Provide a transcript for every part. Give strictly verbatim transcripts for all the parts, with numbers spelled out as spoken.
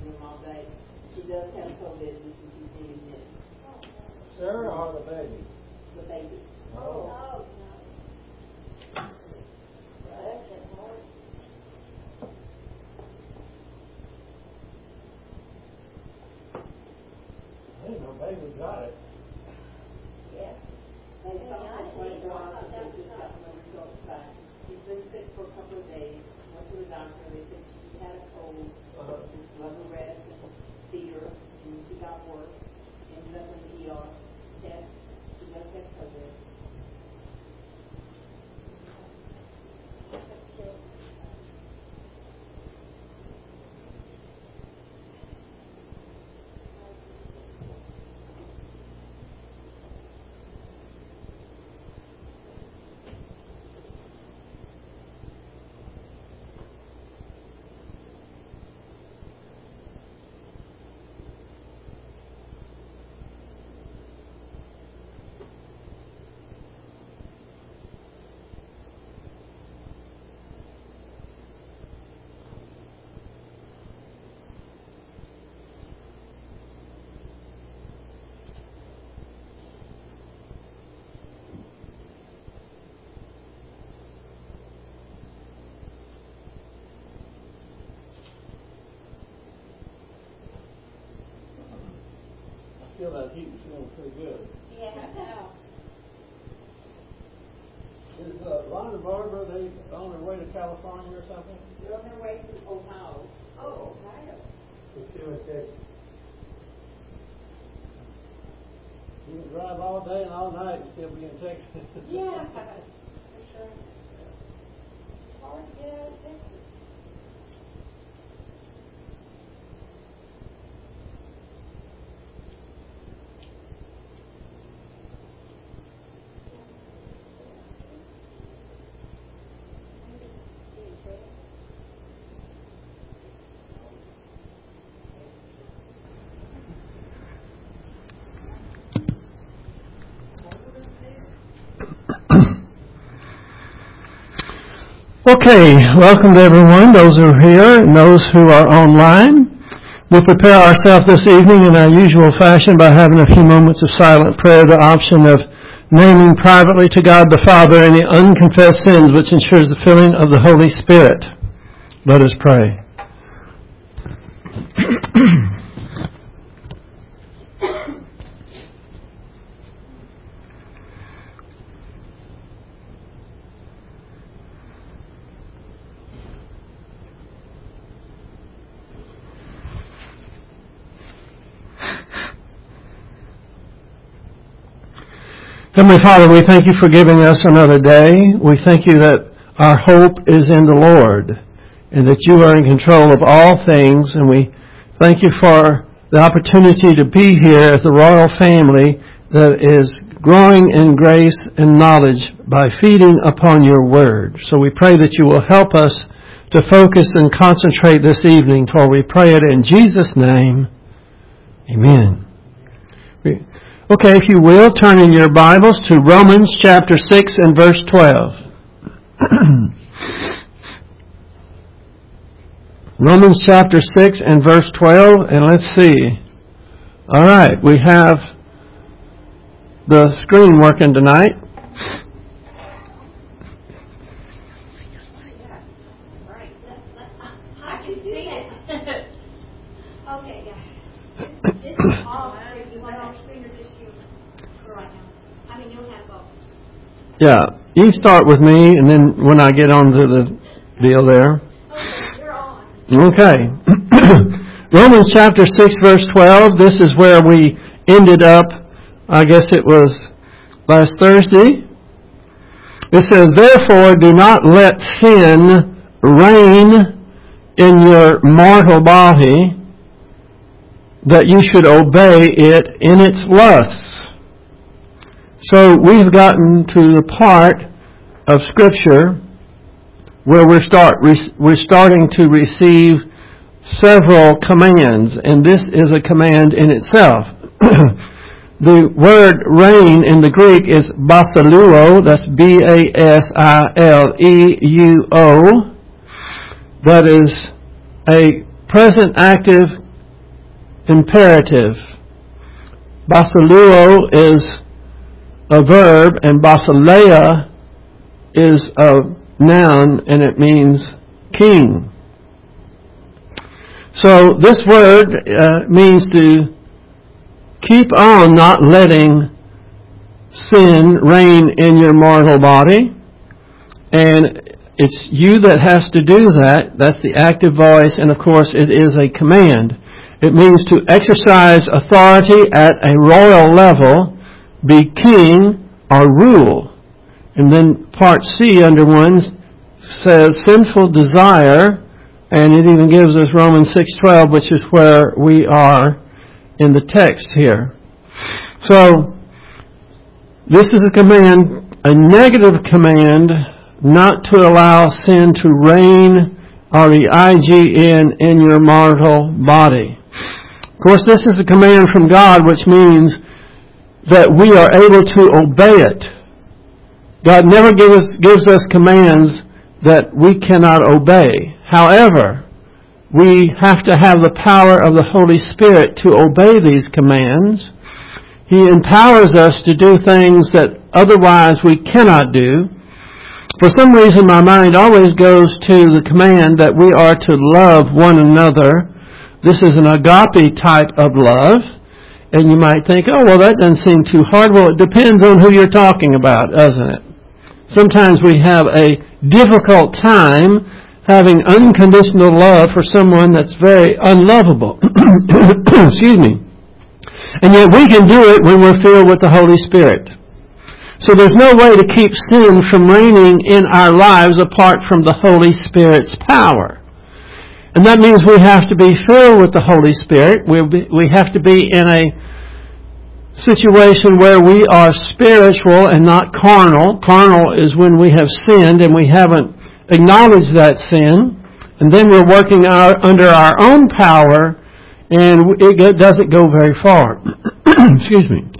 room all day. She does have COVID, and she's needing it. Sarah or the baby? The baby. Oh, oh, no. I didn't know baby got it. Yeah. They thought it was one of the hospitals, just got no results back. She's been sick for a couple of days. Went to the doctor. They said she had a cold, Uh-huh. just blood arrest and fever, and she got worse. Ended up in the E R. Test. She does have COVID. I feel that heat is feeling pretty good. Yeah, I know. Is uh, Ron and Barbara, they on their way to California or something? They're on their way to Ohio. Oh, Ohio. To see what they... You can drive all day and all night and still be in Texas. Yeah, for sure. It's hard to get out of Texas. Okay, welcome to everyone, those who are here and those who are online. We'll prepare ourselves this evening in our usual fashion by having a few moments of silent prayer, the option of naming privately to God the Father any unconfessed sins, which ensures the filling of the Holy Spirit. Let us pray. Heavenly Father, we thank you for giving us another day. We thank you that our hope is in the Lord and that you are in control of all things. And we thank you for the opportunity to be here as the royal family that is growing in grace and knowledge by feeding upon your word. So we pray that you will help us to focus and concentrate this evening, for we pray it in Jesus' name. Amen. Okay, if you will, turn in your Bibles to Romans chapter six and verse twelve. Romans chapter six and verse twelve, and let's see. All right, we have the screen working tonight. I can see it. Okay, guys. This is all for you want on screen or just you for right now? I mean, you'll have both. Yeah, you start with me, and then when I get on to the deal there. Okay, you're on. Okay. Romans chapter six, verse twelve. This is where we ended up, I guess it was last Thursday. It says, "Therefore do not let sin reign in your mortal body, that you should obey it in its lusts." So we've gotten to the part of Scripture where we're start we're starting to receive several commands, and this is a command in itself. The word reign in the Greek is basiluo. That's B A S I L E U O. That is a present active imperative. Basiluo is a verb, and basileia is a noun, and it means king. So this word uh, means to keep on not letting sin reign in your mortal body. And it's you that has to do that. That's the active voice, and of course it is a command. It means to exercise authority at a royal level, be king or rule. And then part C under one says sinful desire, and it even gives us Romans six twelve, which is where we are in the text here. So, this is a command, a negative command, not to allow sin to reign, R E I G N, in your mortal body. Of course, this is a command from God, which means that we are able to obey it. God never give us, gives us commands that we cannot obey. However, we have to have the power of the Holy Spirit to obey these commands. He empowers us to do things that otherwise we cannot do. For some reason, my mind always goes to the command that we are to love one another. This is an agape type of love. And you might think, oh, well, that doesn't seem too hard. Well, it depends on who you're talking about, doesn't it? Sometimes we have a difficult time having unconditional love for someone that's very unlovable. Excuse me. And yet we can do it when we're filled with the Holy Spirit. So there's no way to keep sin from reigning in our lives apart from the Holy Spirit's power. And that means we have to be filled with the Holy Spirit. We'll be, we have to be in a situation where we are spiritual and not carnal. Carnal is when we have sinned and we haven't acknowledged that sin. And then we're working our, under our own power, and it doesn't go very far. Excuse me.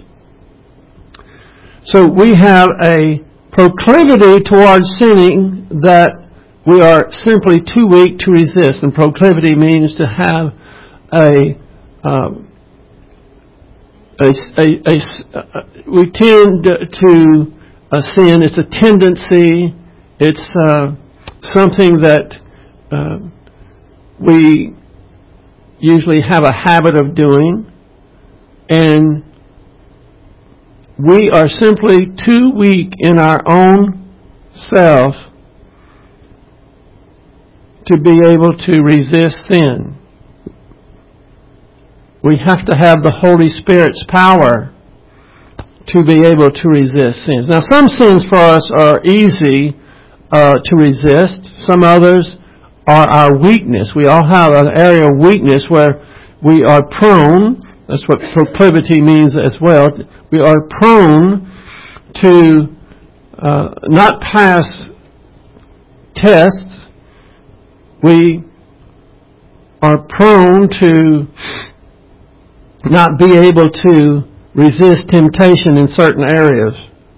So we have a proclivity towards sinning that we are simply too weak to resist. And proclivity means to have a, um, a, a, a, a we tend to uh, sin. It's a tendency. It's uh, something that uh, we usually have a habit of doing, and we are simply too weak in our own self to be able to resist sin. We have to have the Holy Spirit's power to be able to resist sins. Now, some sins for us are easy uh, to resist. Some others are our weakness. We all have an area of weakness where we are prone, that's what proclivity means as well, we are prone to uh, not pass tests. We are prone to not be able to resist temptation in certain areas.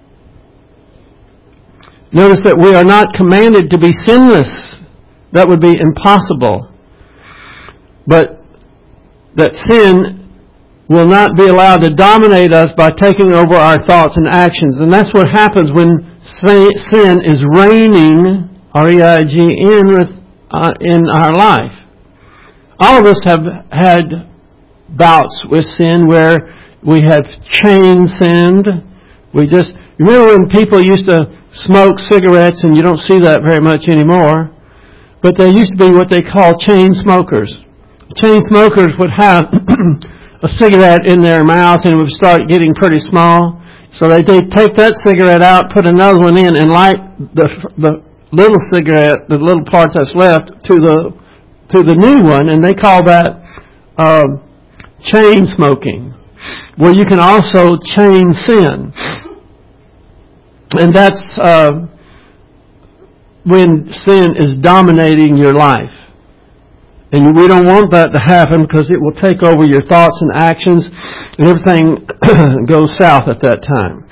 Notice that we are not commanded to be sinless. That would be impossible. But that sin will not be allowed to dominate us by taking over our thoughts and actions. And that's what happens when sin is reigning, R E I G N, with, uh, in our life. All of us have had bouts with sin where we have chain sinned. We just, remember when people used to smoke cigarettes, and you don't see that very much anymore. But there used to be what they call chain smokers. Chain smokers would have a cigarette in their mouth and it would start getting pretty small. So they would take that cigarette out, put another one in, and light the the little cigarette, the little part that's left, to the to the new one, and they call that uh, chain smoking. Well, you can also chain sin, and that's Uh, when sin is dominating your life. And we don't want that to happen because it will take over your thoughts and actions, and everything goes south at that time.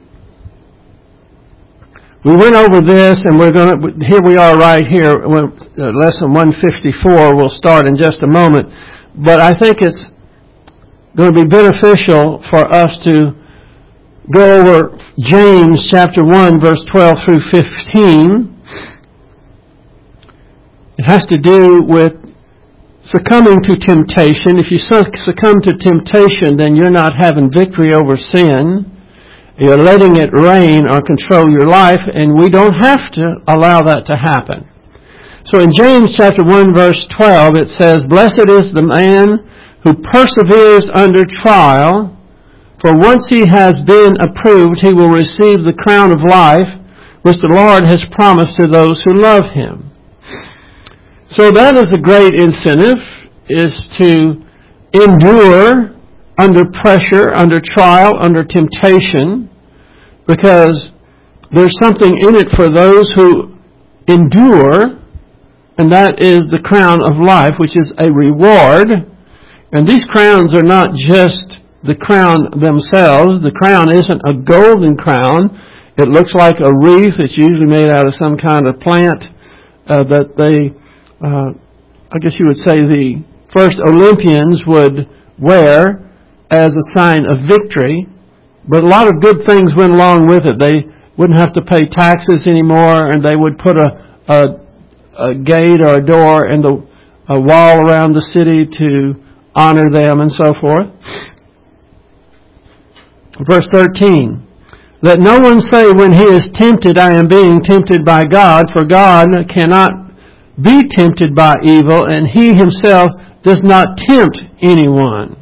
We went over this, and we're going to, here we are right here, lesson one fifty-four. We'll start in just a moment. But I think it's going to be beneficial for us to go over James chapter one, verse twelve through fifteen. It has to do with succumbing to temptation. If you succumb to temptation, then you're not having victory over sin. You're letting it reign or control your life, and we don't have to allow that to happen. So in James chapter one, verse twelve, it says, "Blessed is the man who perseveres under trial, for once he has been approved, he will receive the crown of life, which the Lord has promised to those who love him." So that is a great incentive, is to endure under pressure, under trial, under temptation, because there's something in it for those who endure, and that is the crown of life, which is a reward. And these crowns are not just the crown themselves. The crown isn't a golden crown. It looks like a wreath. It's usually made out of some kind of plant uh, that they, uh, I guess you would say the first Olympians would wear as a sign of victory. But a lot of good things went along with it. They wouldn't have to pay taxes anymore, and they would put a, a, a gate or a door in the a wall around the city to honor them and so forth. Verse thirteen, "Let no one say when he is tempted, I am being tempted by God, for God cannot be tempted by evil, and he himself does not tempt anyone."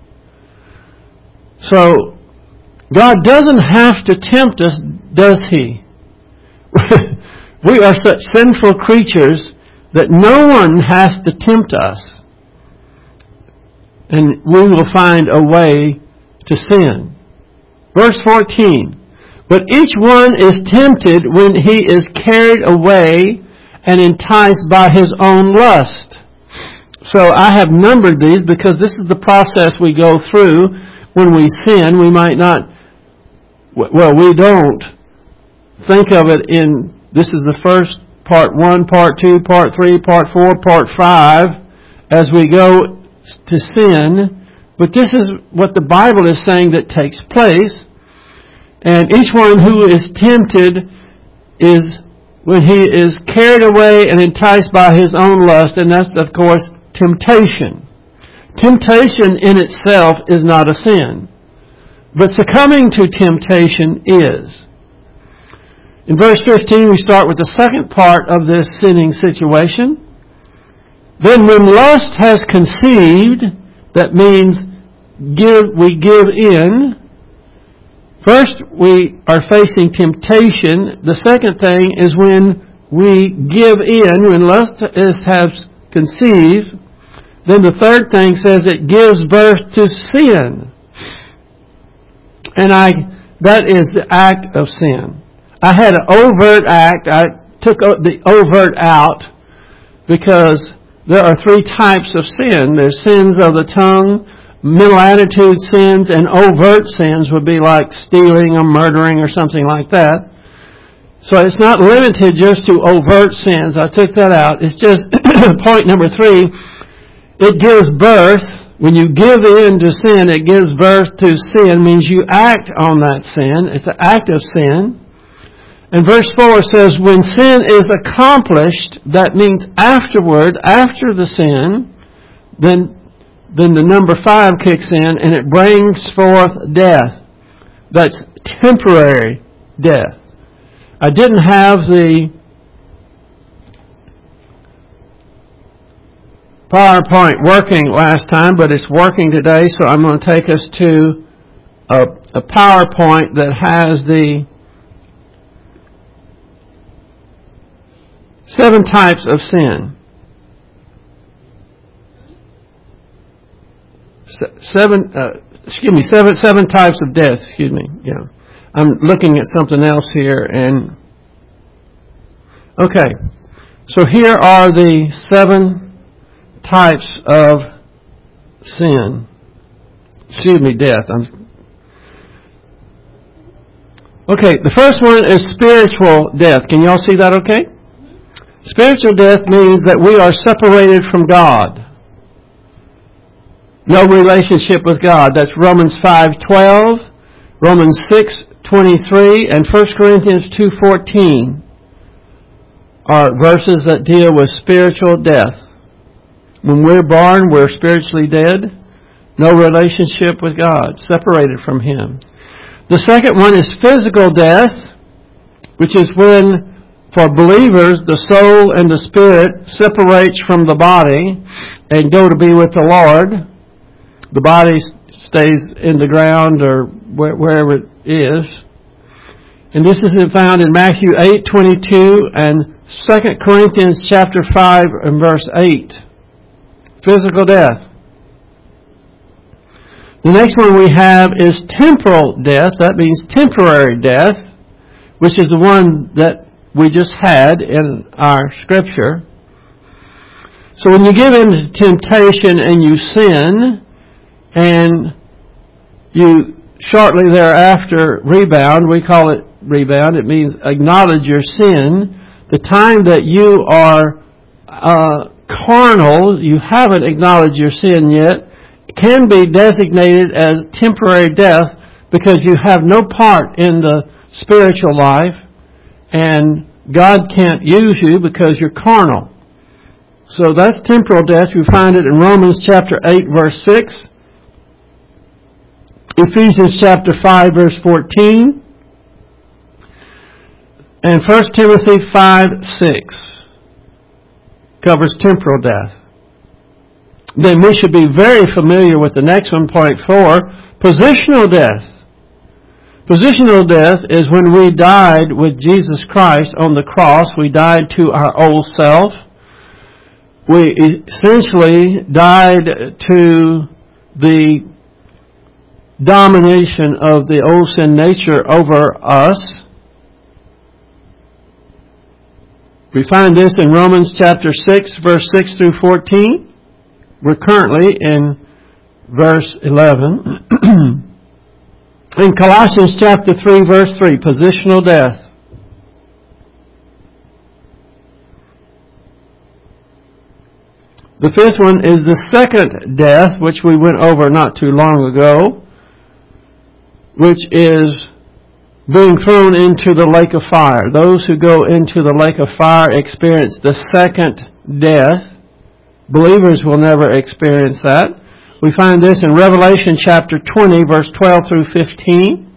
So, God doesn't have to tempt us, does he? We are such sinful creatures that no one has to tempt us. And we will find a way to sin. Verse fourteen, "But each one is tempted when he is carried away and enticed by his own lust." So I have numbered these because this is the process we go through when we sin. We might not, well, we don't think of it in, this is the first part one, part two, part three, part four, part five, as we go to sin, but this is what the Bible is saying that takes place. And each one who is tempted is when he is carried away and enticed by his own lust, and that's, of course, temptation. Temptation in itself is not a sin, but succumbing to temptation is. In verse fifteen, we start with the second part of this sinning situation. "Then when lust has conceived," that means give, we give in. First, we are facing temptation. The second thing is when we give in, when lust is, has conceived. Then the third thing says it gives birth to sin. And I, that is the act of sin. I had an overt act. I took the overt out because there are three types of sin. There's sins of the tongue, mental attitude sins, and overt sins would be like stealing or murdering or something like that. So it's not limited just to overt sins. I took that out. It's just point number three. It gives birth. When you give in to sin, it gives birth to sin. Means you act on that sin. It's an act of sin. And verse four says, when sin is accomplished, that means afterward, after the sin, then then the number five kicks in and it brings forth death. That's temporary death. I didn't have the PowerPoint working last time, but it's working today, so I'm going to take us to a, a PowerPoint that has the seven types of sin. Seven, uh, excuse me, seven, seven types of death, excuse me, yeah. I'm looking at something else here and, okay. So here are the seven types of sin. Excuse me, death. I'm, okay, the first one is spiritual death. Can you all see that okay? Spiritual death means that we are separated from God. No relationship with God. That's Romans five twelve, Romans six twenty-three, and First Corinthians two fourteen are verses that deal with spiritual death. When we're born, we're spiritually dead. No relationship with God, separated from Him. The second one is physical death, which is when, for believers, the soul and the spirit separates from the body and go to be with the Lord. The body stays in the ground or wherever it is. And this is found in Matthew eight twenty-two and Second Corinthians chapter five and verse eight. Physical death. The next one we have is temporal death. That means temporary death, which is the one that we just had in our scripture. So when you give in to temptation and you sin, and you shortly thereafter rebound, we call it rebound, it means acknowledge your sin. The time that you are uh, carnal, you haven't acknowledged your sin yet, can be designated as temporary death because you have no part in the spiritual life and God can't use you because you're carnal. So that's temporal death. You find it in Romans chapter eight verse six, Ephesians chapter five verse fourteen, and First Timothy five six covers temporal death. Then we should be very familiar with the next one, point four, positional death. Positional death is when we died with Jesus Christ on the cross. We died to our old self. We essentially died to the domination of the old sin nature over us. We find this in Romans chapter six, verse six through fourteen. We're currently in verse eleven. In Colossians chapter three, verse three, positional death. The fifth one is the second death, which we went over not too long ago, which is being thrown into the lake of fire. Those who go into the lake of fire experience the second death. Believers will never experience that. We find this in Revelation chapter twenty, verse twelve through fifteen.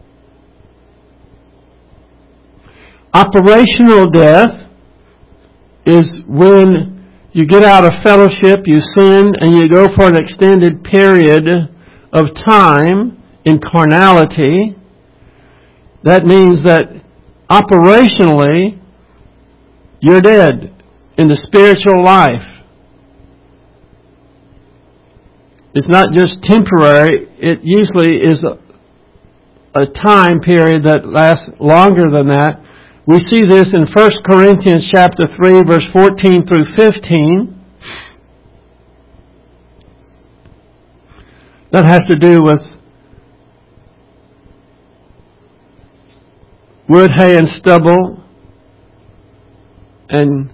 Operational death is when you get out of fellowship, you sin, and you go for an extended period of time in carnality. That means that operationally, you're dead in the spiritual life. It's not just temporary. It usually is a, a time period that lasts longer than that. We see this in First Corinthians chapter three, verse fourteen through fifteen. That has to do with wood, hay, and stubble, and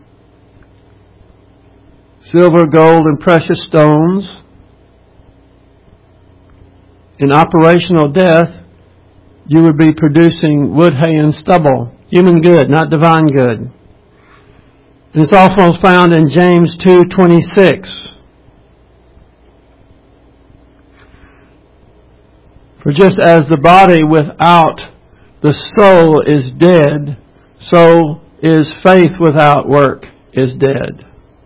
silver, gold, and precious stones. In operational death, you would be producing wood, hay, and stubble. Human good, not divine good. And it's also found in James two twenty-six. For just as the body without the soul is dead, so is faith without work is dead.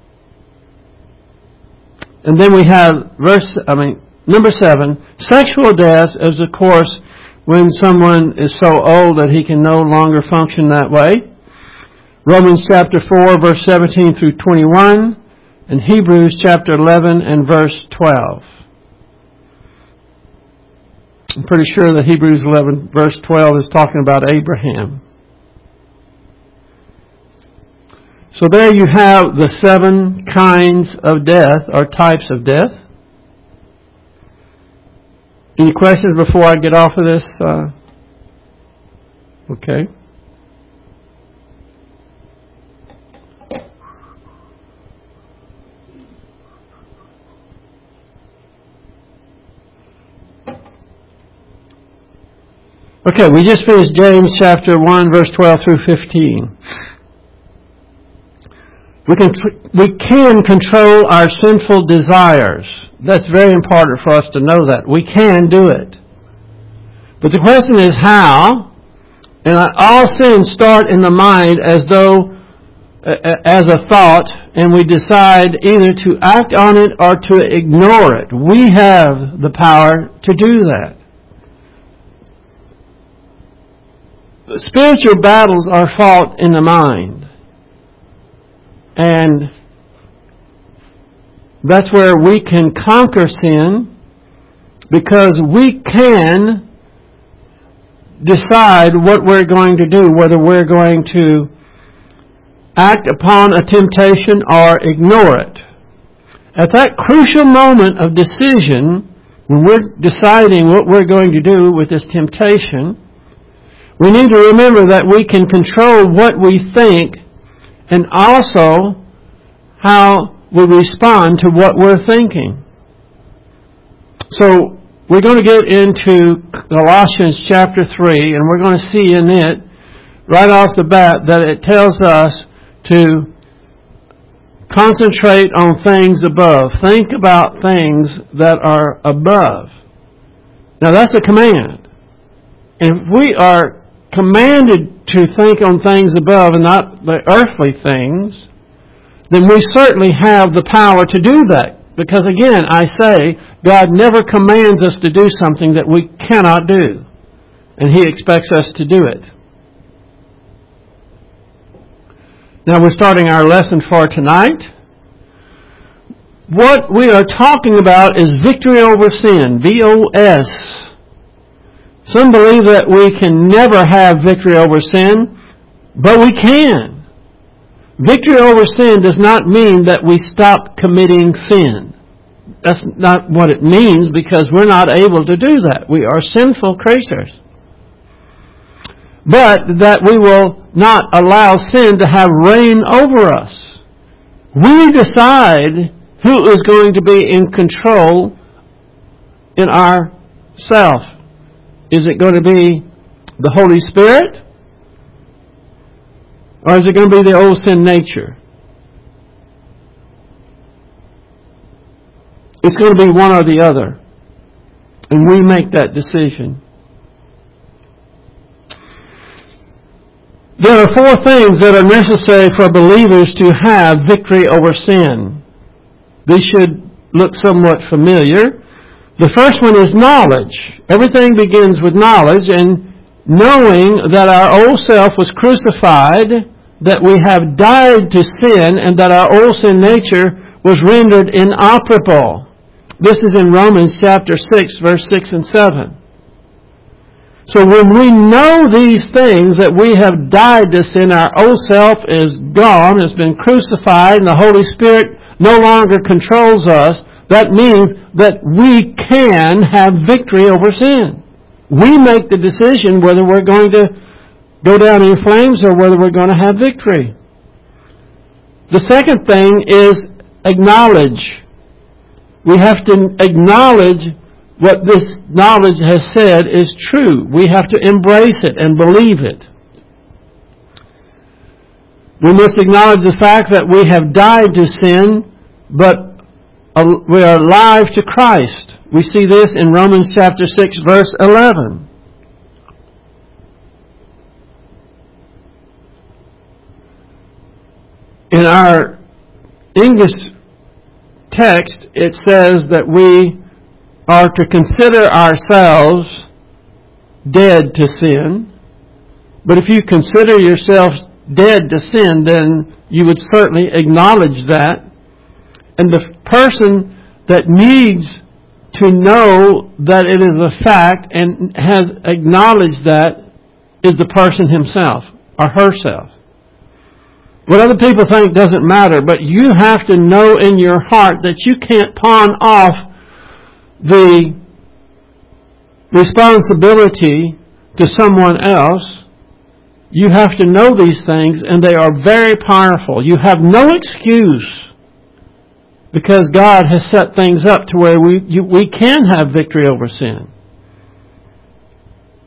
And then we have verse, I mean, number seven, sexual death is, of course, when someone is so old that he can no longer function that way. Romans chapter four, verse seventeen through twenty-one, and Hebrews chapter eleven and verse twelve. I'm pretty sure that Hebrews eleven, verse twelve is talking about Abraham. So there you have the seven kinds of death, or types of death. Any questions before I get off of this? Uh, okay. Okay, we just finished James chapter one, verse twelve through fifteen. We can, we can control our sinful desires. That's very important for us to know that. We can do it. But the question is how? And all sins start in the mind as though, as a thought, and we decide either to act on it or to ignore it. We have the power to do that. Spiritual battles are fought in the mind. And that's where we can conquer sin, because we can decide what we're going to do, whether we're going to act upon a temptation or ignore it. At that crucial moment of decision, when we're deciding what we're going to do with this temptation, we need to remember that we can control what we think and also how we respond to what we're thinking. So we're going to get into Colossians chapter three, and we're going to see in it, right off the bat, that it tells us to concentrate on things above. Think about things that are above. Now that's a command. And if we are commanded to think on things above and not the earthly things, then we certainly have the power to do that. Because again, I say, God never commands us to do something that we cannot do. And He expects us to do it. Now we're starting our lesson for tonight. What we are talking about is victory over sin, V O S. Some believe that we can never have victory over sin, but we can. Victory over sin does not mean that we stop committing sin. That's not what it means, because we're not able to do that. We are sinful creatures. But that we will not allow sin to have reign over us. We decide who is going to be in control in our self. Is it going to be the Holy Spirit? Or is it going to be the old sin nature? It's going to be one or the other. And we make that decision. There are four things that are necessary for believers to have victory over sin. These should look somewhat familiar. The first one is knowledge. Everything begins with knowledge, and knowing that our old self was crucified, that we have died to sin, and that our old sin nature was rendered inoperable. This is in Romans chapter six, verse six and seven. So when we know these things, that we have died to sin, our old self is gone, has been crucified, and the Holy Spirit no longer controls us, that means that we can have victory over sin. We make the decision whether we're going to go down in flames or whether we're going to have victory. The second thing is acknowledge. We have to acknowledge what this knowledge has said is true. We have to embrace it and believe it. We must acknowledge the fact that we have died to sin, but we are alive to Christ. We see this in Romans chapter six, verse eleven. In our English text, it says that we are to consider ourselves dead to sin. But if you consider yourselves dead to sin, then you would certainly acknowledge that. And the person that needs to know that it is a fact and has acknowledged that is the person himself or herself. What other people think doesn't matter, but you have to know in your heart that you can't pawn off the responsibility to someone else. You have to know these things, and they are very powerful. You have no excuse, because God has set things up to where we you, we can have victory over sin.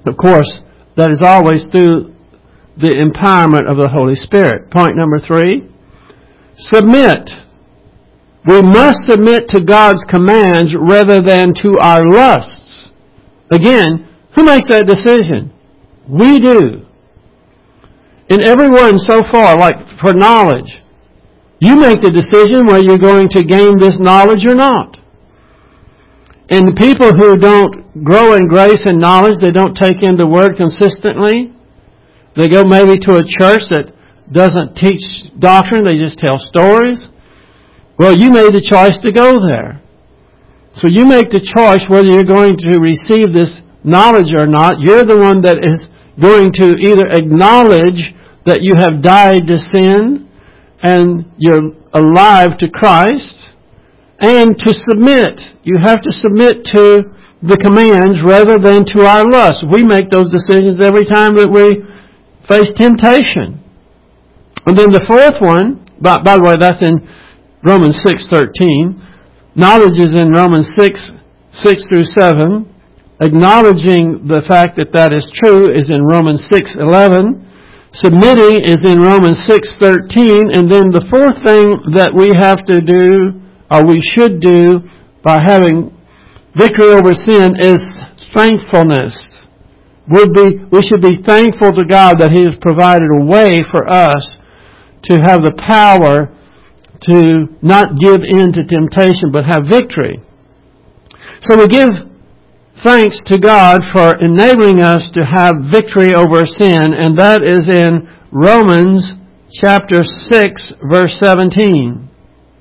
Of course, that is always through the empowerment of the Holy Spirit. Point number three, submit. We must submit to God's commands rather than to our lusts. Again, who makes that decision? We do. And everyone so far, like for knowledge, you make the decision whether you're going to gain this knowledge or not. And the people who don't grow in grace and knowledge, they don't take in the Word consistently. They go maybe to a church that doesn't teach doctrine, they just tell stories. Well, you made the choice to go there. So you make the choice whether you're going to receive this knowledge or not. You're the one that is going to either acknowledge that you have died to sin and you're alive to Christ, and to submit. You have to submit to the commands rather than to our lust. We make those decisions every time that we face temptation. And then the fourth one, by, by the way, that's in Romans six thirteen. Knowledge is in Romans six, six through seven. Acknowledging the fact that that is true is in Romans six eleven. Submitting is in Romans six thirteen. And then the fourth thing that we have to do, or we should do, by having victory over sin is thankfulness. We'd be, we should be thankful to God that He has provided a way for us to have the power to not give in to temptation but have victory. So we give thanks to God for enabling us to have victory over sin, and that is in Romans chapter six, verse seventeen.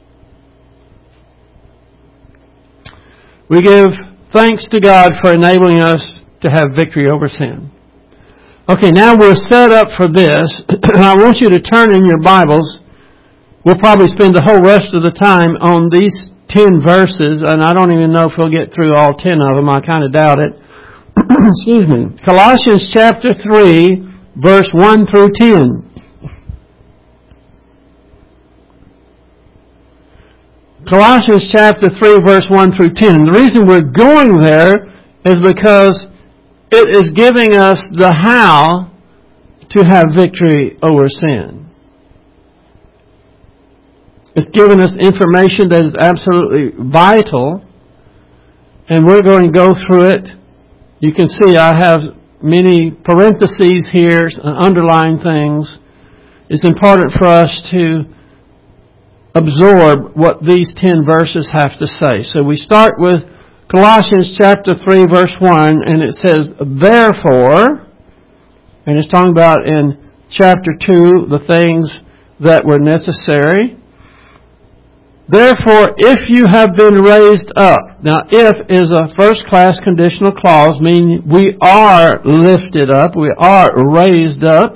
We give thanks to God for enabling us to have victory over sin. Okay, now we're set up for this. I want you to turn in your Bibles. We'll probably spend the whole rest of the time on these ten verses, and I don't even know if we'll get through all ten of them. I kind of doubt it. Excuse me. Colossians chapter three, verse one through ten. Colossians chapter three, verse one through ten. The reason we're going there is because it is giving us the how to have victory over sin. It's giving us information that is absolutely vital, and we're going to go through it. You can see I have many parentheses here, underlying things. It's important for us to absorb what these ten verses have to say. So we start with Colossians chapter three, verse one, and it says, therefore, and it's talking about in chapter two the things that were necessary. Therefore, if you have been raised up. Now, if is a first-class conditional clause, meaning we are lifted up, we are raised up.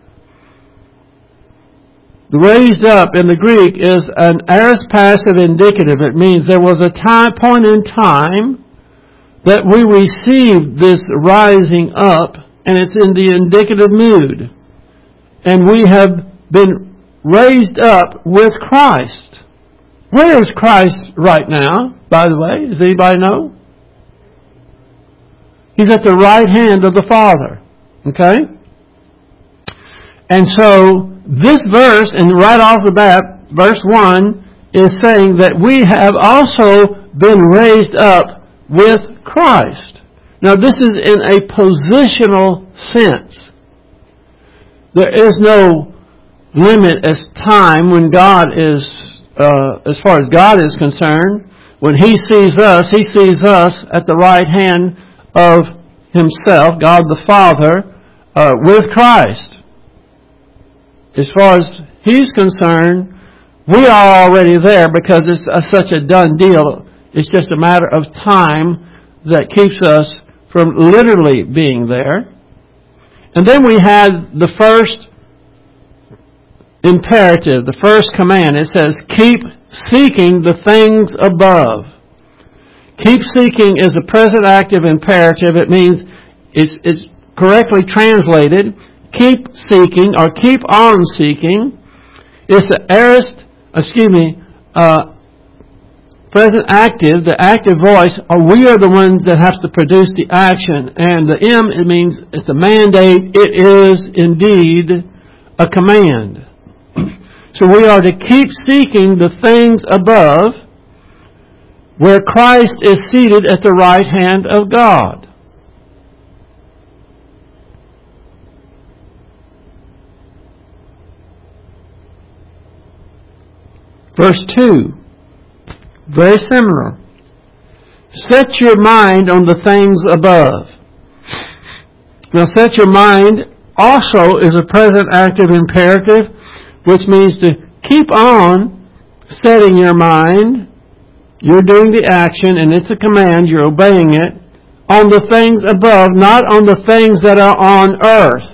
The raised up in the Greek is an aorist passive indicative. It means there was a time, point in time that we received this rising up, and it's in the indicative mood. And we have been raised up with Christ. Where is Christ right now, by the way? Does anybody know? He's at the right hand of the Father. Okay? And so, this verse, and right off the bat, verse one, is saying that we have also been raised up with Christ. Now, this is in a positional sense. There is no limit as time when God is Uh, as far as God is concerned. When He sees us, He sees us at the right hand of Himself, God the Father, uh, with Christ. As far as He's concerned, we are already there because it's a, such a done deal. It's just a matter of time that keeps us from literally being there. And then we had the first imperative, the first command. It says, keep seeking the things above. Keep seeking is a present active imperative. It means it's, it's correctly translated. Keep seeking or keep on seeking. It's the aorist, excuse me, uh, present active, the active voice, or we are the ones that have to produce the action. And the M, it means it's a mandate. It is indeed a command. So we are to keep seeking the things above, where Christ is seated at the right hand of God. Verse two, very similar. Set your mind on the things above. Now, set your mind also is a present active imperative, which means to keep on setting your mind. You're doing the action, and it's a command, you're obeying it, on the things above, not on the things that are on earth.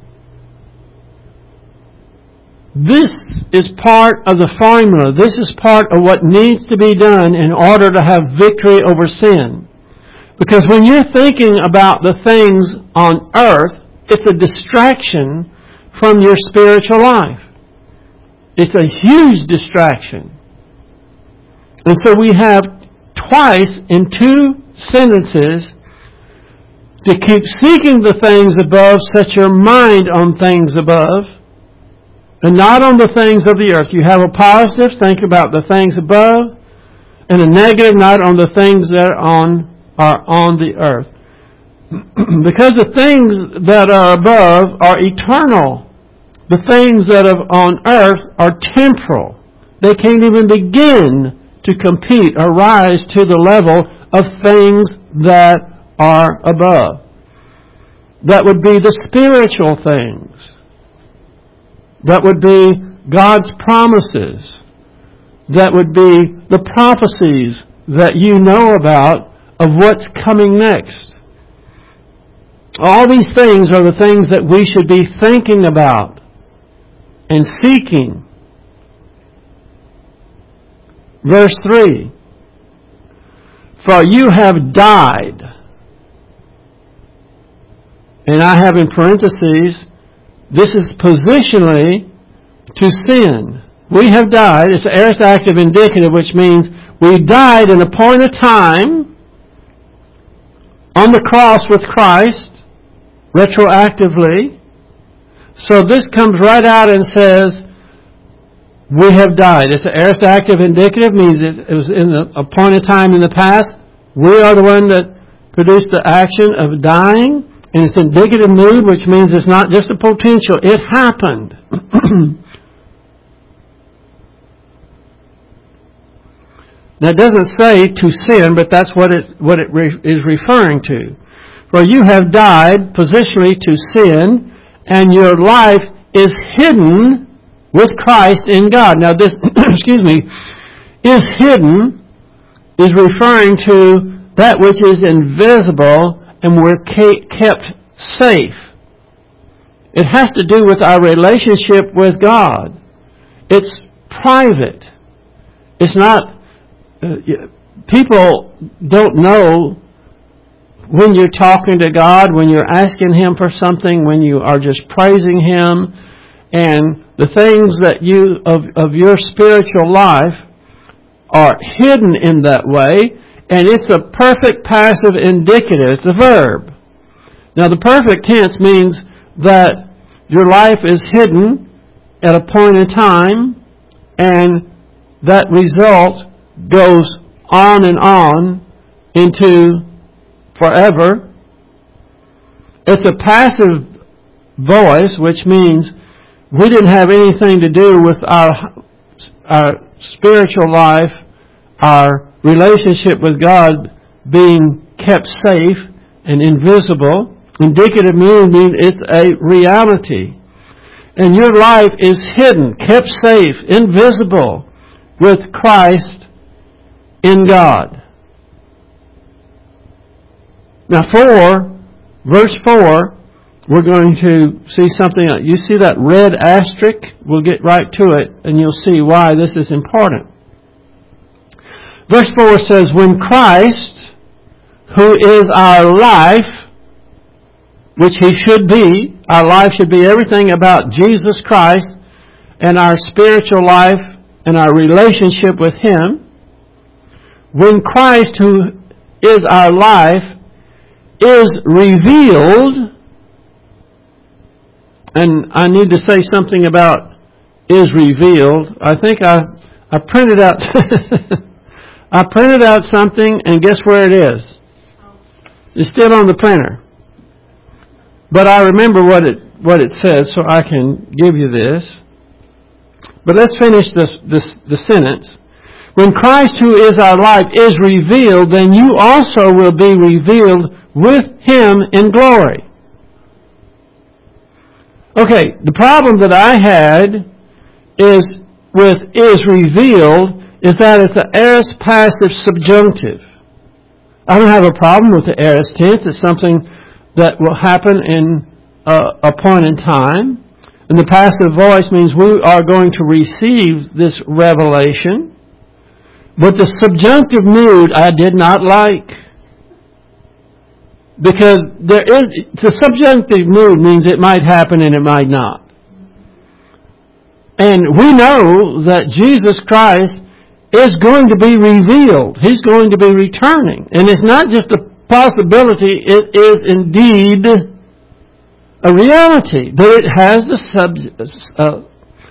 This is part of the formula. This is part of what needs to be done in order to have victory over sin. Because when you're thinking about the things on earth, it's a distraction from your spiritual life. It's a huge distraction. And so we have twice in two sentences to keep seeking the things above, set your mind on things above, and not on the things of the earth. You have a positive, think about the things above, and a negative, not on the things that are on, are on the earth. Because the things that are above are eternal. The things that are on earth are temporal. They can't even begin to compete or rise to the level of things that are above. That would be the spiritual things. That would be God's promises. That would be the prophecies that you know about of what's coming next. All these things are the things that we should be thinking about and seeking. Verse three. For you have died. And I have in parentheses, this is positionally to sin. We have died. It's an aorist active indicative, which means we died in a point of time on the cross with Christ, retroactively. So this comes right out and says, we have died. It's an aorist active indicative, means it was in a point of time in the past. We are the one that produced the action of dying. And it's indicative mood, which means it's not just a potential. It happened. Now, it doesn't say to sin, but that's what it, what it re, is referring to. For you have died positionally to sin, and your life is hidden with Christ in God. Now, this, excuse me, is hidden is referring to that which is invisible, and we're kept safe. It has to do with our relationship with God. It's private. It's not, uh, people don't know when you're talking to God, when you're asking Him for something, when you are just praising Him, and the things that you, of, of your spiritual life are hidden in that way. And it's a perfect passive indicative. It's a verb. Now, the perfect tense means that your life is hidden at a point in time, and that result goes on and on into forever. It's a passive voice, which means we didn't have anything to do with our, our spiritual life, our relationship with God being kept safe and invisible. Indicative meaning it's a reality. And your life is hidden, kept safe, invisible with Christ in God. Now four, verse four, we're going to see something. You see that red asterisk? We'll get right to it and you'll see why this is important. Verse four says, when Christ, who is our life, which He should be, our life should be everything about Jesus Christ and our spiritual life and our relationship with Him. when Christ, who is our life, is revealed, and I need to say something about is revealed. I think I I printed out I printed out something, and guess where it is? It's still on the printer. But I remember what it what it says, so I can give you this. But let's finish this, this the sentence. When Christ, who is our life, is revealed, then you also will be revealed with Him in glory. Okay, the problem that I had is with is revealed is that it's an aorist passive subjunctive. I don't have a problem with the aorist tense. It's something that will happen in uh, a point in time. And the passive voice means we are going to receive this revelation. But the subjunctive mood I did not like. Because there is, the subjunctive mood means it might happen and it might not. And we know that Jesus Christ is going to be revealed. He's going to be returning. And it's not just a possibility, it is indeed a reality. But it has the sub, uh,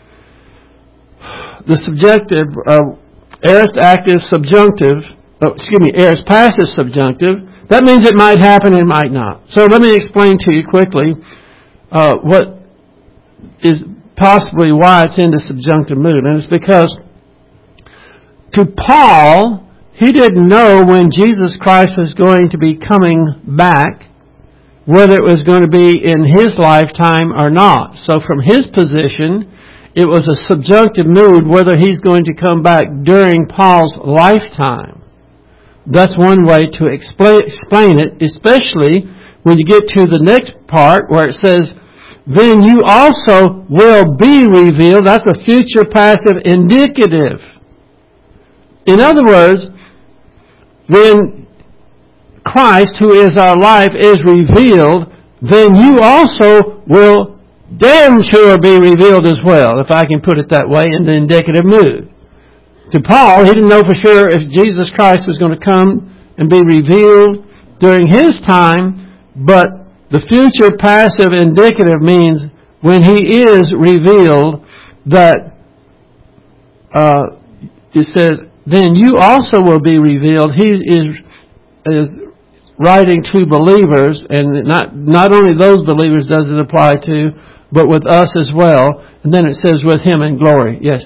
the subjective, uh, aorist active subjunctive, oh, excuse me, aorist passive subjunctive. That means it might happen and it might not. So let me explain to you quickly uh, what is possibly why it's in the subjunctive mood. And it's because to Paul, he didn't know when Jesus Christ was going to be coming back, whether it was going to be in his lifetime or not. So from his position, it was a subjunctive mood whether he's going to come back during Paul's lifetime. That's one way to explain, explain it, especially when you get to the next part where it says, then you also will be revealed. That's a future passive indicative. In other words, when Christ, who is our life, is revealed, then you also will damn sure be revealed as well, if I can put it that way, in the indicative mood. To Paul, he didn't know for sure if Jesus Christ was going to come and be revealed during his time, but the future passive indicative means when he is revealed that uh, it says, then you also will be revealed. He is is writing to believers, and not not only those believers does it apply to, but with us as well. And then it says with him in glory. Yes.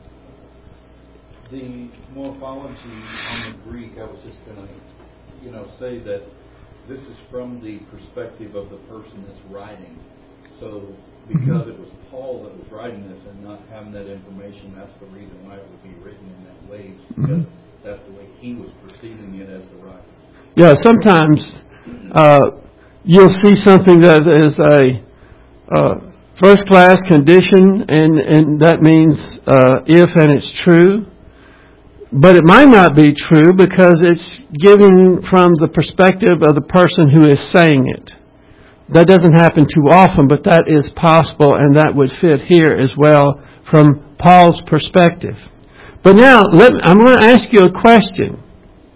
The morphology on the Greek, I was just going to, you know, say that this is from the perspective of the person that's writing. So because it was Paul that was writing this and not having that information, that's the reason why it would be written in that way, because that's the way he was perceiving it as the writer. Yeah, sometimes uh, you'll see something that is a uh, first-class condition, and, and that means uh, if and it's true. But it might not be true because it's given from the perspective of the person who is saying it. That doesn't happen too often, but that is possible, and that would fit here as well from Paul's perspective. But now, let, I'm going to ask you a question.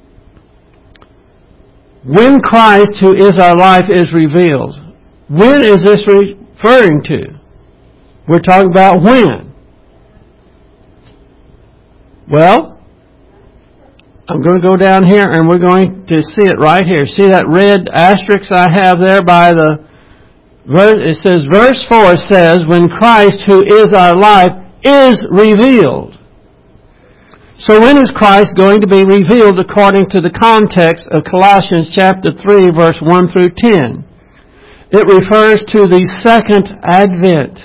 When Christ, who is our life, is revealed, when is this referring to? We're talking about when. Well, I'm going to go down here and we're going to see it right here. See that red asterisk I have there by the verse? It says, verse four says, when Christ, who is our life, is revealed. So when is Christ going to be revealed according to the context of Colossians chapter three, verse one through ten? It refers to the second advent,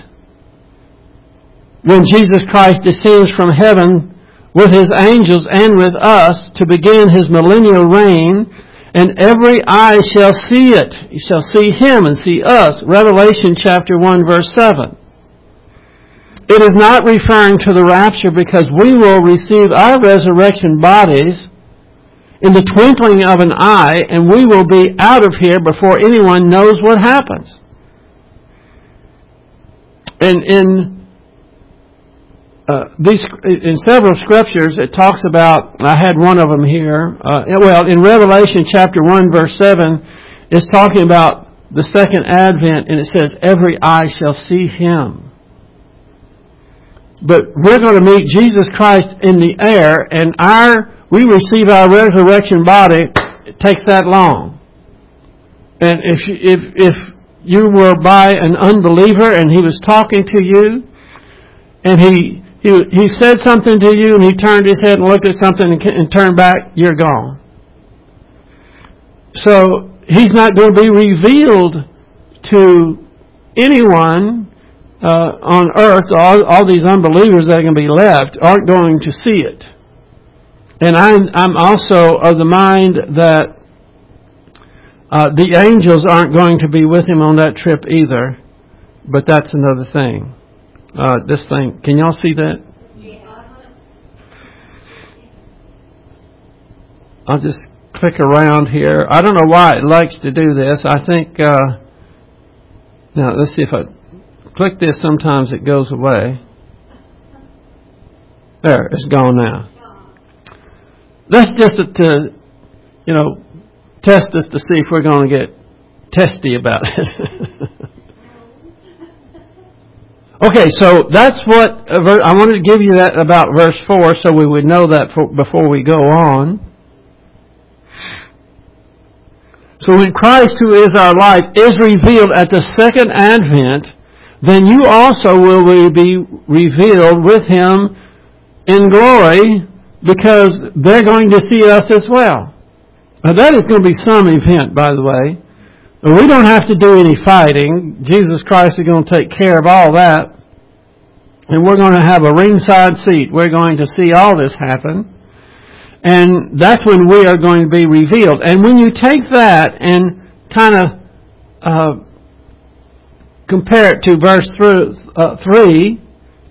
when Jesus Christ descends from heaven with His angels and with us to begin His millennial reign, and every eye shall see it. You shall see Him and see us. Revelation chapter one, verse seven. It is not referring to the rapture because we will receive our resurrection bodies in the twinkling of an eye, and we will be out of here before anyone knows what happens. And in uh, these in several scriptures it talks about. I had one of them here. Uh, well, in Revelation chapter one, verse seven, it's talking about the second advent, and it says, "Every eye shall see Him." But we're going to meet Jesus Christ in the air, and our we receive our resurrection body. It takes that long. And if you, if if you were by an unbeliever and he was talking to you, and he he he said something to you, and he turned his head and looked at something and, and turned back, you're gone. So he's not going to be revealed to anyone uh, on earth. All, all these unbelievers that are going to be left aren't going to see it. And I'm, I'm also of the mind that uh, the angels aren't going to be with him on that trip either. But that's another thing. Uh, this thing, can y'all see that? I'll just click around here. I don't know why it likes to do this. I think, uh, now let's see if I click this, sometimes it goes away. There, it's gone now. That's just to, you know, test us to see if we're going to get testy about it. Okay, so that's what, I wanted to give you that about verse four so we would know that for, before we go on. So when Christ, who is our life, is revealed at the second advent, then you also will be revealed with Him in glory, because they're going to see us as well. Now that is going to be some event, by the way. We don't have to do any fighting. Jesus Christ is going to take care of all that. And we're going to have a ringside seat. We're going to see all this happen. And that's when we are going to be revealed. And when you take that and kind of uh, compare it to verse three,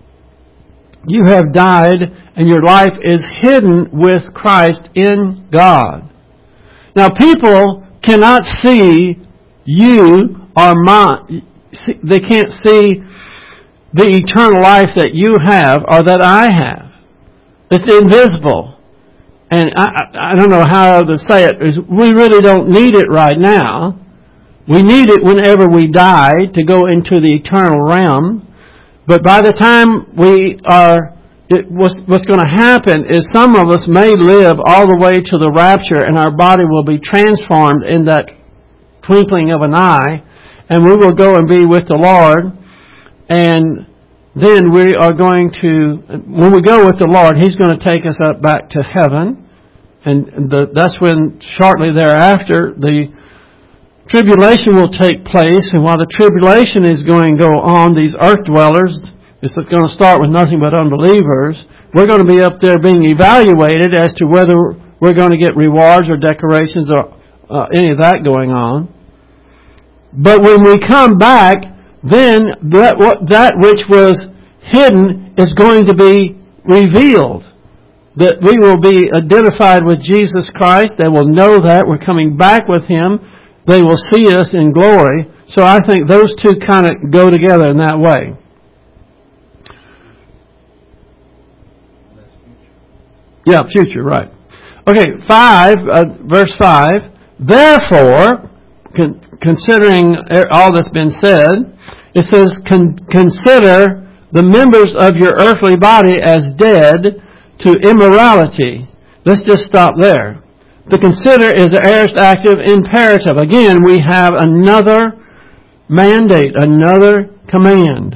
you have died and your life is hidden with Christ in God. Now people cannot see you or mine. They can't see the eternal life that you have or that I have. It's invisible. And I, I don't know how to say it. We really don't need it right now. We need it whenever we die to go into the eternal realm. But by the time we are, it, what's, what's going to happen is some of us may live all the way to the rapture, and our body will be transformed in that twinkling of an eye, and we will go and be with the Lord. And then we are going to, when we go with the Lord, He's going to take us up back to heaven. And the, that's when, shortly thereafter, the tribulation will take place. And while the tribulation is going to go on, these earth dwellers, it's going to start with nothing but unbelievers. We're going to be up there being evaluated as to whether we're going to get rewards or decorations or uh, any of that going on. But when we come back, then that, what, that which was hidden is going to be revealed. That we will be identified with Jesus Christ. They will know that we're coming back with Him. They will see us in glory. So I think those two kind of go together in that way. Yeah, future, right. Okay, five, uh, verse five. Therefore, con- considering all that's been said, it says, con- consider the members of your earthly body as dead to immorality. Let's just stop there. The consider is an aorist active imperative. Again, we have another mandate, another command.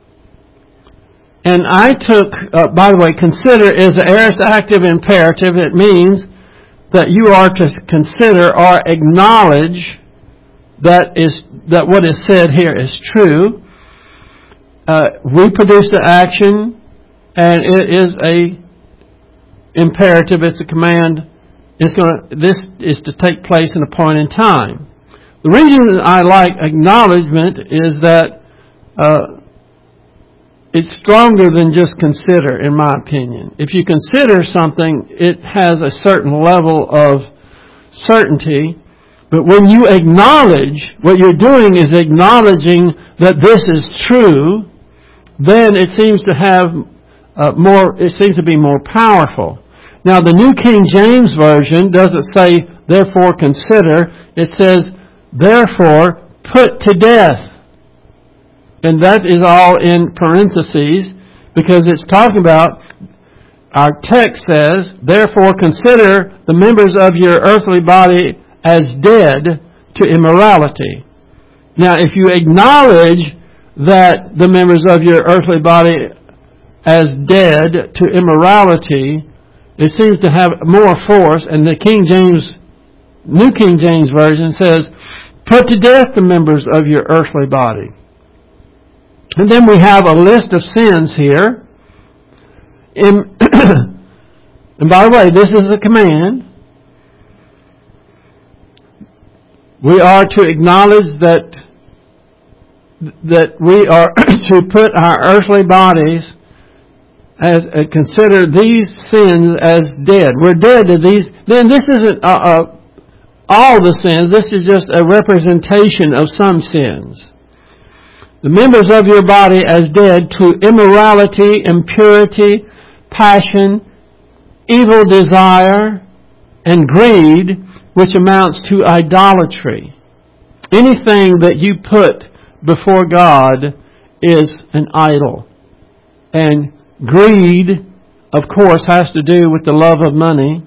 And I took, uh, by the way, consider is an aorist active imperative. It means that you are to consider or acknowledge that is that what is said here is true. Uh, we produce the action, and it is a imperative. It's a command. It's going to, this is to take place in a point in time. The reason I like acknowledgement is that uh, it's stronger than just consider, in my opinion. If you consider something, it has a certain level of certainty. But when you acknowledge, what you're doing is acknowledging that this is true, then it seems to have uh, more, it seems to be more powerful. Now, the New King James Version doesn't say, therefore consider. It says, therefore put to death. And that is all in parentheses because it's talking about, our text says, therefore consider the members of your earthly body as dead to immorality. Now, if you acknowledge that the members of your earthly body as dead to immorality, it seems to have more force, and the King James, New King James Version says, put to death the members of your earthly body. And then we have a list of sins here. In, and by the way, this is a command. We are to acknowledge that that we are to put our earthly bodies as uh, consider these sins as dead. We're dead to these. Then this isn't uh, uh, all the sins. This is just a representation of some sins. The members of your body as dead to immorality, impurity, passion, evil desire, and greed, which amounts to idolatry. Anything that you put before God is an idol. And greed, of course, has to do with the love of money.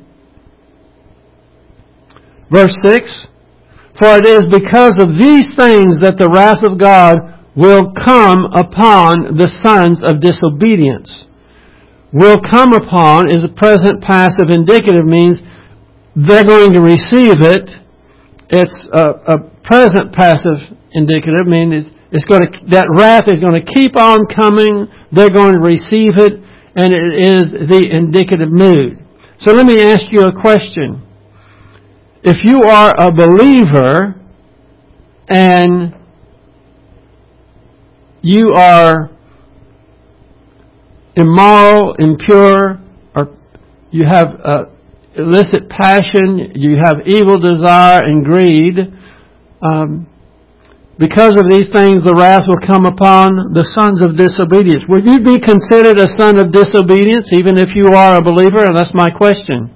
Verse six, for it is because of these things that the wrath of God will come upon the sons of disobedience. Will come upon is a present passive indicative, means they're going to receive it. It's a, a present passive indicative, means it's, it's going to, that wrath is going to keep on coming. They're going to receive it, and it is the indicative mood. So let me ask you a question. If you are a believer and you are immoral, impure, or you have uh, illicit passion, you have evil desire and greed, um, because of these things the wrath will come upon the sons of disobedience. Would you be considered a son of disobedience even if you are a believer? And that's my question.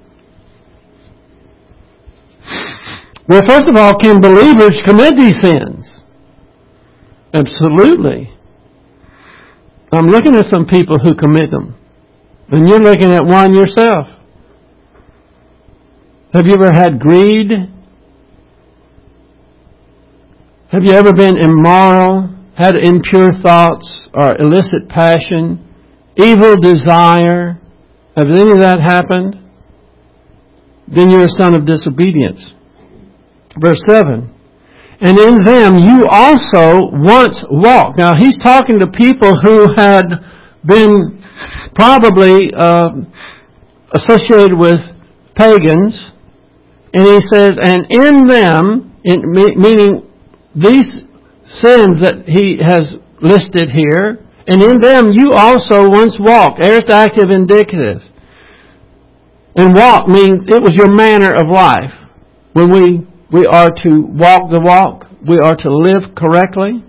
Well, first of all, can believers commit these sins? Absolutely. I'm looking at some people who commit them. And you're looking at one yourself. Have you ever had greed? Have you ever been immoral, had impure thoughts or illicit passion, evil desire? Have any of that happened? Then you're a son of disobedience. Verse seven. And in them you also once walked. Now he's talking to people who had been probably uh, associated with pagans. And he says, and in them, in, meaning these sins that he has listed here, and in them you also once walked. Aorist active indicative. And walk means it was your manner of life. When we We are to walk the walk. We are to live correctly.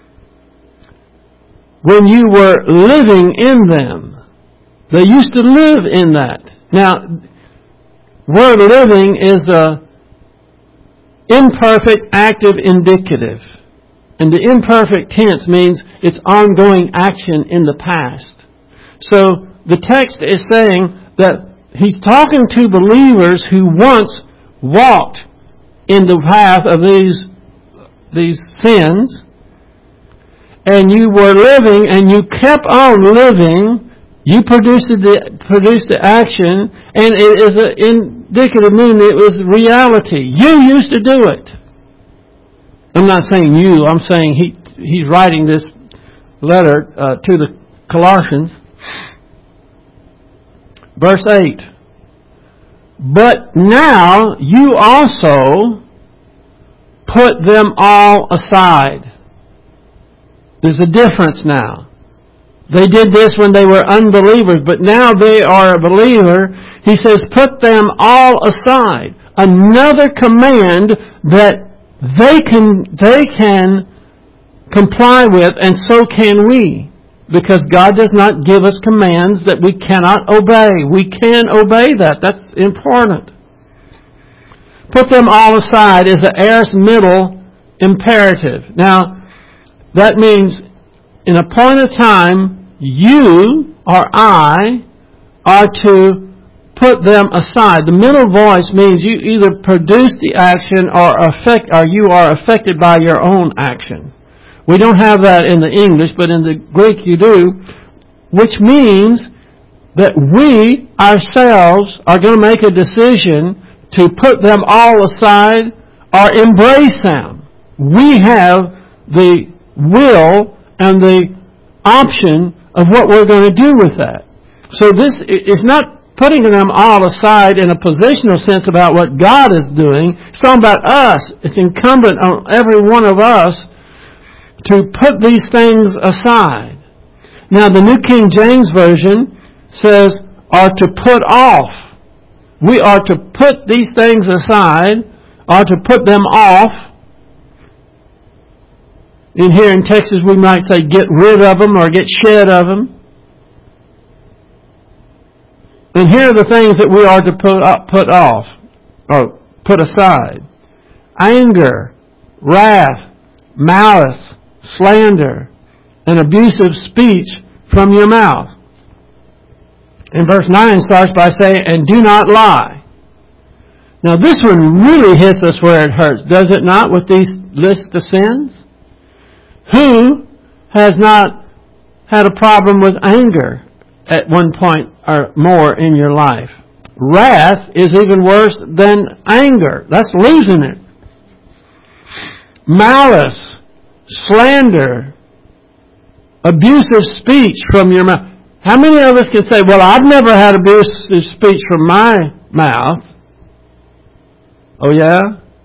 When you were living in them, they used to live in that. Now, word living is a imperfect active indicative. And the imperfect tense means it's ongoing action in the past. So the text is saying that he's talking to believers who once walked in the path of these these sins, and you were living, and you kept on living. You produced the produced the action, and it is an indicative meaning. It was reality. You used to do it. I'm not saying you. I'm saying he he's writing this letter uh, to the Colossians. Verse eight. But now you also put them all aside. There's a difference now. They did this when they were unbelievers, but now they are a believer. He says, put them all aside. Another command that they can, they can comply with, and so can we. because God does not give us commands that we cannot obey. We can obey that. That's important. Put them all aside is an aorist middle imperative. Now, that means in a point of time, you or I are to put them aside. The middle voice means you either produce the action or affect, or you are affected by your own action. We don't have that in the English, but in the Greek you do, which means that we ourselves are going to make a decision to put them all aside or embrace them. We have the will and the option of what we're going to do with that. So this is not putting them all aside in a positional sense about what God is doing. It's talking about us. It's incumbent on every one of us to put these things aside. Now, the New King James Version says, are to put off. We are to put these things aside, or to put them off. In here in Texas, we might say get rid of them or get shed of them. And here are the things that we are to put up, put off, or put aside. Anger, wrath, malice, slander, and abusive speech from your mouth. And verse nine starts by saying, and do not lie. Now this one really hits us where it hurts, does it not, with these list of sins? Who has not had a problem with anger at one point or more in your life? Wrath is even worse than anger. That's losing it. Malice, slander, abusive speech from your mouth. How many of us can say, well, I've never had abusive speech from my mouth? Oh, yeah?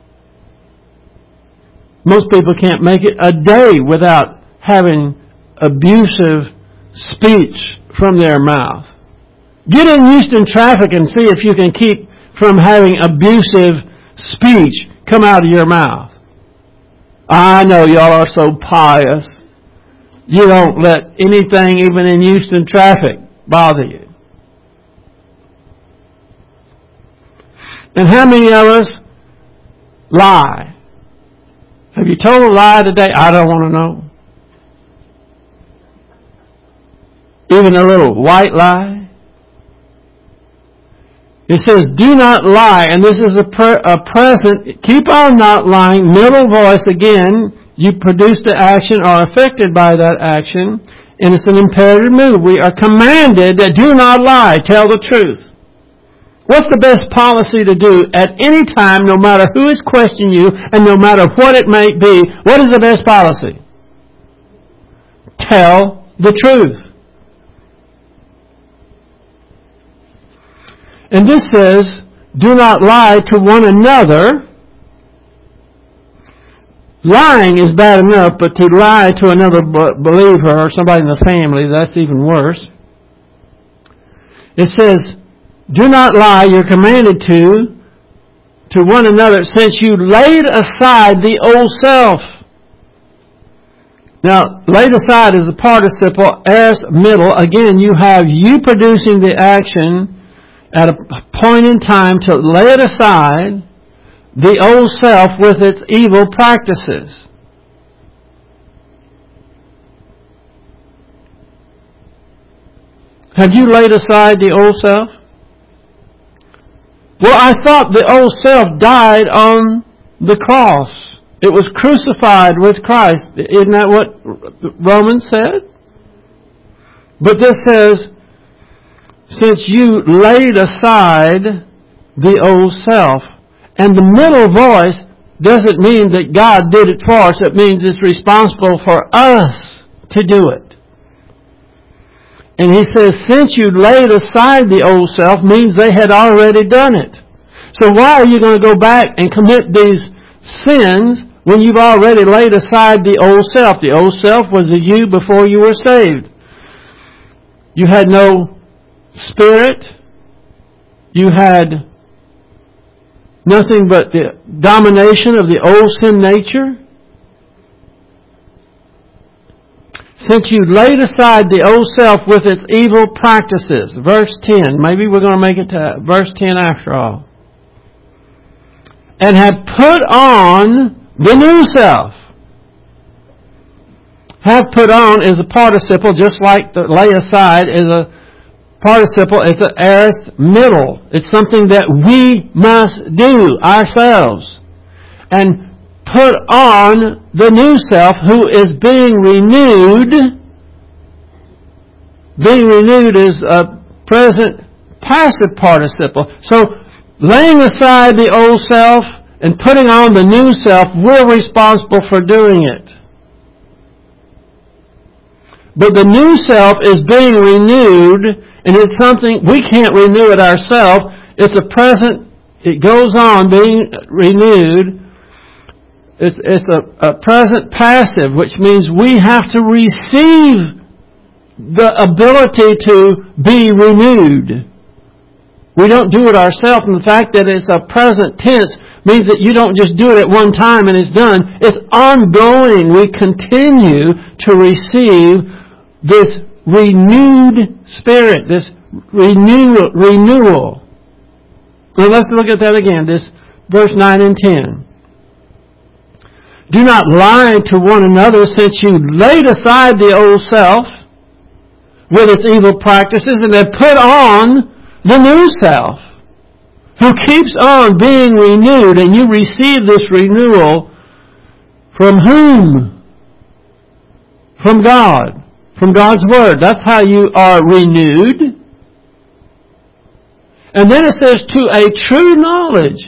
Most people can't make it a day without having abusive speech from their mouth. Get in Houston traffic and see if you can keep from having abusive speech come out of your mouth. I know y'all are so pious. You don't let anything, even in Houston traffic, bother you. And how many of us lie? Have you told a lie today? I don't want to know. Even a little white lie. It says, do not lie. And this is a, pre- a present. Keep on not lying. Middle voice again. You produce the action or are affected by that action. And it's an imperative move. We are commanded that do not lie. Tell the truth. What's the best policy to do at any time, no matter who is questioning you and no matter what it may be? What is the best policy? Tell the truth. And this says, do not lie to one another. Lying is bad enough, but to lie to another believer or somebody in the family, that's even worse. It says, do not lie, you're commanded to, to one another, since you laid aside the old self. Now, laid aside is the participle, aorist middle. Again, you have you producing the action at a point in time to lay it aside, the old self with its evil practices. Have you laid aside the old self? Well, I thought the old self died on the cross. It was crucified with Christ. Isn't that what Romans said? But this says, since you laid aside the old self. And the middle voice doesn't mean that God did it for us. It means it's responsible for us to do it. And he says, since you laid aside the old self, means they had already done it. So why are you going to go back and commit these sins when you've already laid aside the old self? The old self was a you before you were saved. You had no spirit. You had nothing but the domination of the old sin nature. since you laid aside the old self with its evil practices. Verse ten. Maybe we're going to make it to verse ten after all. And have put on the new self. Have put on is a participle, just like the lay aside is a participle. It's an aorist middle. It's something that we must do ourselves. And put on the new self, who is being renewed. Being renewed is a present passive participle. So, laying aside the old self and putting on the new self, we're responsible for doing it. But the new self is being renewed, and it's something, we can't renew it ourselves. It's a present, it goes on being renewed. It's, it's a, a present passive, which means we have to receive the ability to be renewed. We don't do it ourselves, and the fact that it's a present tense means that you don't just do it at one time and it's done. It's ongoing. We continue to receive this renewed spirit, this renewal. renewal. Now let's look at that again, this verse nine and ten. Do not lie to one another, since you laid aside the old self with its evil practices and have put on the new self, who keeps on being renewed, and you receive this renewal from whom? From God. From God's Word. That's how you are renewed. And then it says, to a true knowledge.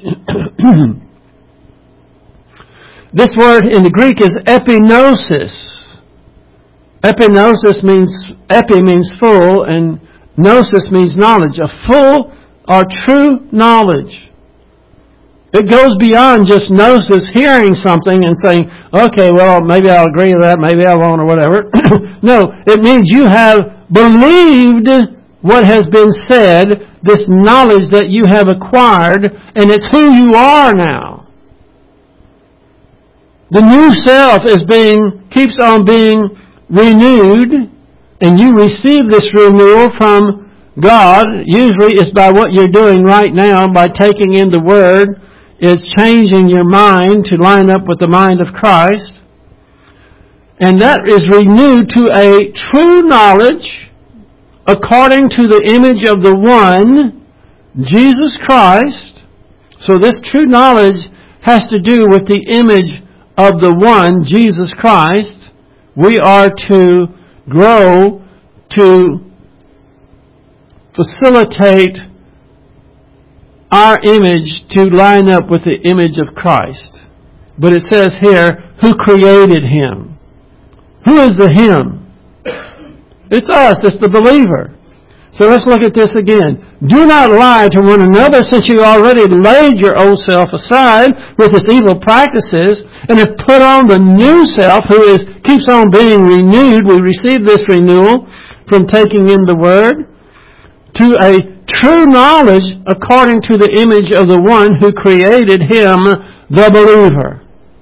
This word in the Greek is epinosis. Epinosis means, epi means full, and gnosis means knowledge. A full or true knowledge. It goes beyond just gnosis, hearing something and saying, okay, well, maybe I'll agree with that, maybe I won't, or whatever. No, it means you have believed what has been said, this knowledge that you have acquired, and it's who you are now. The new self is being, keeps on being renewed, and you receive this renewal from God. Usually it's by what you're doing right now, by taking in the Word. It's changing your mind to line up with the mind of Christ. And that is renewed to a true knowledge according to the image of the one, Jesus Christ. So this true knowledge has to do with the image of the one, Jesus Christ. We are to grow to facilitate our image to line up with the image of Christ. But it says here, who created Him? Who is the Him? It's us, it's the believer. So let's look at this again. Do not lie to one another, since you already laid your old self aside with its evil practices, and have put on the new self, who is keeps on being renewed. We receive this renewal from taking in the Word, to a true knowledge according to the image of the one who created him, the believer.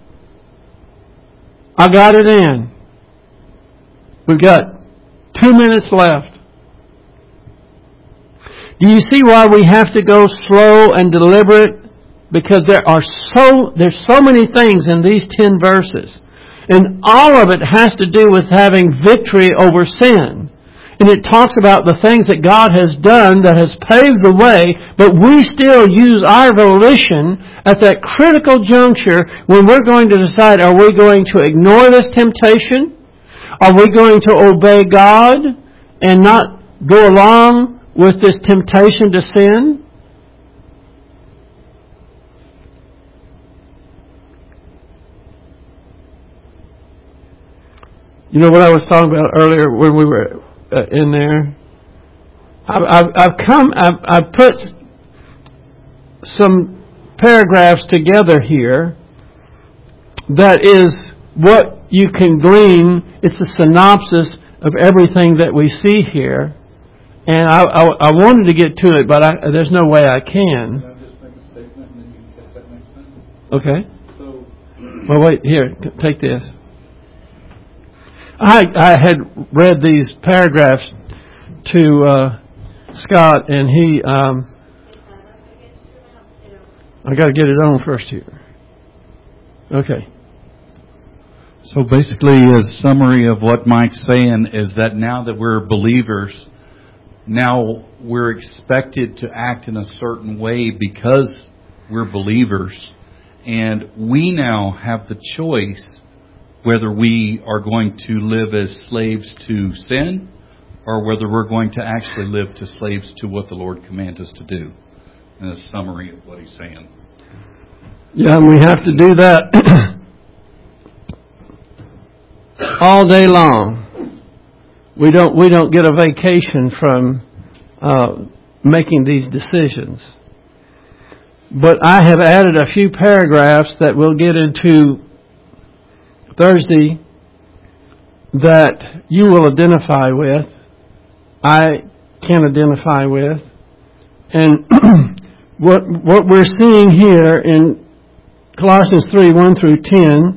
I got it in. We've got two minutes left. Do you see why we have to go slow and deliberate? Because there are so, there's so many things in these ten verses. And all of it has to do with having victory over sin. And it talks about the things that God has done that has paved the way, but we still use our volition at that critical juncture when we're going to decide, are we going to ignore this temptation? Are we going to obey God and not go along with this temptation to sin? You know what I was talking about earlier when we were uh, in there? I've, I've, I've come, I've, I've put some paragraphs together here that is what you can glean. It's a synopsis of everything that we see here. And I, I, I wanted to get to it, but I, there's no way I can. Can I just make a statement and then you can catch that next sentence? Okay. So, Well, wait, here, t- take this. I, I had read these paragraphs to uh, Scott, and he, um, I got to get it on first here. Okay. So basically, a summary of what Mike's saying is that now that we're believers, now we're expected to act in a certain way because we're believers. And we now have the choice whether we are going to live as slaves to sin or whether we're going to actually live to slaves to what the Lord commands us to do. And a summary of what he's saying. Yeah, and we have to do that all day long. We don't we don't get a vacation from uh, making these decisions. But I have added a few paragraphs that we'll get into Thursday that you will identify with, I can identify with, and what what we're seeing here in Colossians three, one through ten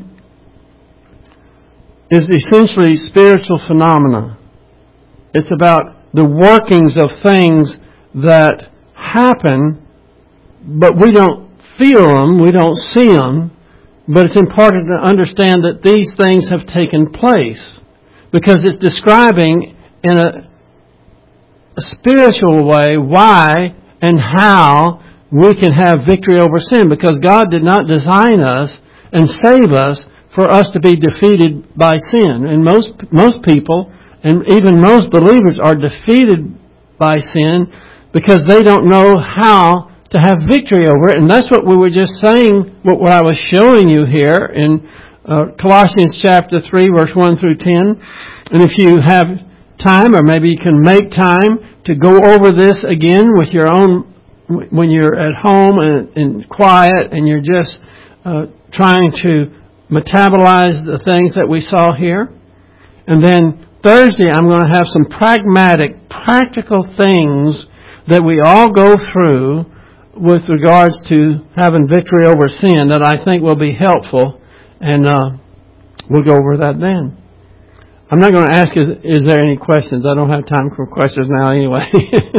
is essentially spiritual phenomena. It's about the workings of things that happen, but we don't feel them, we don't see them, but it's important to understand that these things have taken place because it's describing in a, a spiritual way why and how we can have victory over sin, because God did not design us and save us for us to be defeated by sin. And most most people, and even most believers, are defeated by sin because they don't know how to have victory over it. And that's what we were just saying, what, what I was showing you here in uh, Colossians chapter three, verse one through ten. And if you have time, or maybe you can make time to go over this again with your own, when you're at home and, and quiet and you're just uh, trying to metabolize the things that we saw here. And then Thursday I'm going to have some pragmatic, practical things that we all go through with regards to having victory over sin that I think will be helpful, and uh, we'll go over that then. I'm not going to ask, is, is there any questions? I don't have time for questions now anyway.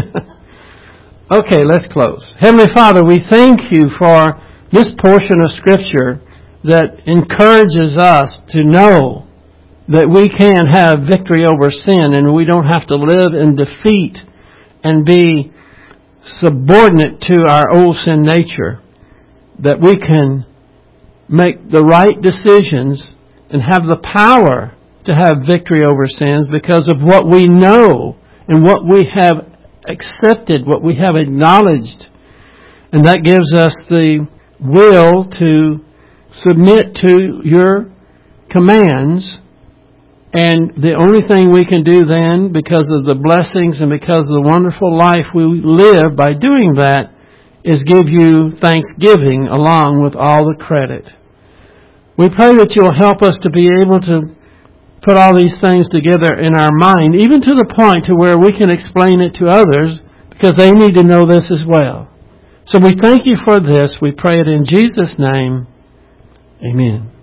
Okay, let's close. Heavenly Father, we thank you for this portion of Scripture that encourages us to know that we can have victory over sin and we don't have to live in defeat and be subordinate to our old sin nature, that we can make the right decisions and have the power to have victory over sins because of what we know and what we have accepted, what we have acknowledged. And that gives us the will to submit to your commands. And the only thing we can do then, because of the blessings and because of the wonderful life we live by doing that, is give you thanksgiving along with all the credit. We pray that you'll help us to be able to put all these things together in our mind, even to the point to where we can explain it to others, because they need to know this as well. So we thank you for this. We pray it in Jesus' name. Amen.